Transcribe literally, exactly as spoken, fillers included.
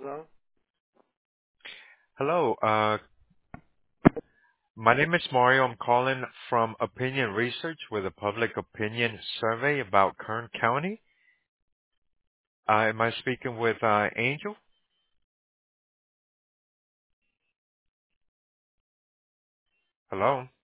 Hello? Hello, uh, my name is Mario. I'm calling from Opinion Research with a public opinion survey about Kern County. Uh, am I speaking with uh, Angel? Hello?